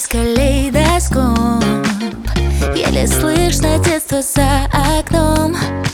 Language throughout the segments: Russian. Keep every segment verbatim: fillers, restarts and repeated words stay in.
калейдоскоп. Еле слышно детство за окном.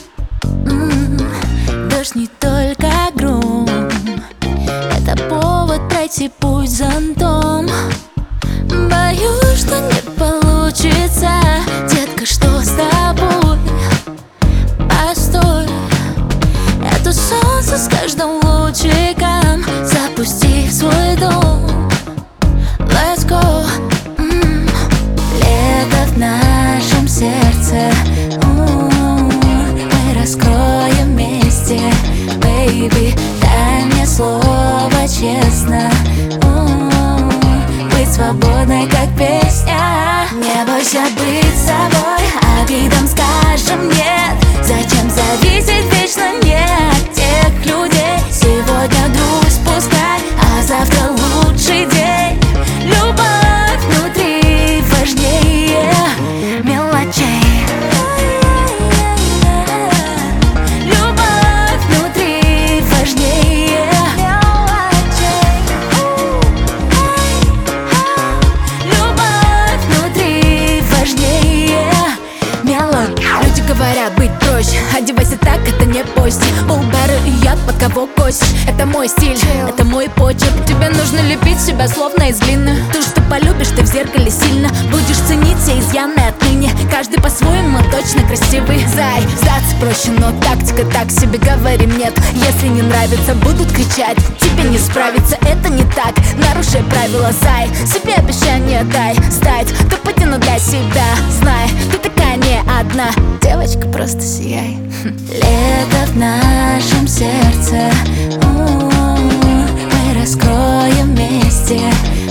М-м, дождь не только гром, это повод пройти путь зонтом. Боюсь, что не получится. Детка, что с тобой? Постой, это солнце с каждым лучиком запусти в свой дом. Let's go. М-м. Лето в нашем сердце. У-у-у. Мы раскроем вместе. Baby, дай мне слово честно. У-у-у. Быть свободной, как песня. Не бойся быть собой, а видом скажем нет. Зачем зависеть вечно не от тех людей? Сегодня грусть пускай, а завтра лучший день. Любовь внутри важнее мелочей. Любовь внутри важнее мелочей. Любовь внутри важнее мелочей. Люди говорят быть проще, одевайся так, это не постель. Улбары и яд, под кого косишь. Это мой стиль, это мой почерк. Тебе нужно лепить себя словно из глины. То, что полюбишь, ты в зеркале сильно будешь ценить все изъяны отныне. Каждый по-своему точно красивый. Зай, сдаться проще, но тактика так себе, говорим нет. Если не нравится, будут кричать. Тебе не справиться, это не так. Нарушай правила, зай, себе обещание дай. Стать топ-один для себя. Знай, ты такая не одна. Девочка, просто сияй. Лето в нашем сердце. У-у-у. Мы раскроем вместе.